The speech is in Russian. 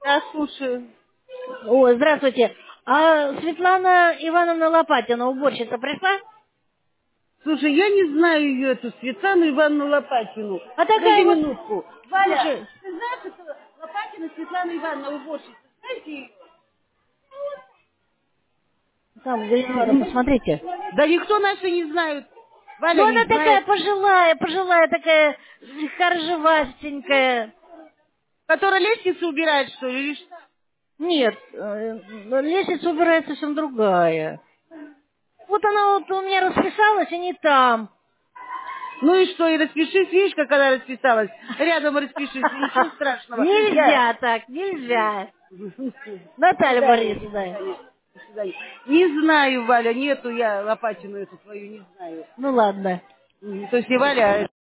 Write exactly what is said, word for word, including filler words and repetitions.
Да, слушаю. Ой, здравствуйте. А Светлана Ивановна Лопатина, уборщица, пришла? Слушай, я не знаю ее, эту Светлану Ивановну Лопатину. А Подожди такая вот... минутку. Валя, Слушай, ты знаешь, это Лопатина Светлана Ивановна уборщица? Знаете ее? там, Галина, посмотрите. Да никто наши не знает. Ну, Валя не она такая знает. пожилая, пожилая такая, харжевастенькая. Которая лестницу убирает, что ли? Или что? Нет, э, лестница убирает совсем другая. Вот она вот у меня расписалась, и не там. Ну и что, и распишись, видишь, как она расписалась? Рядом распишись, ничего страшного. Я... Нельзя так, нельзя. До Наталья свидания, до Борисовна. свидания, до свидания. Не знаю, Валя, нету я Лопатину эту твою, не знаю. Ну ладно. Мгм. То есть не Валя, а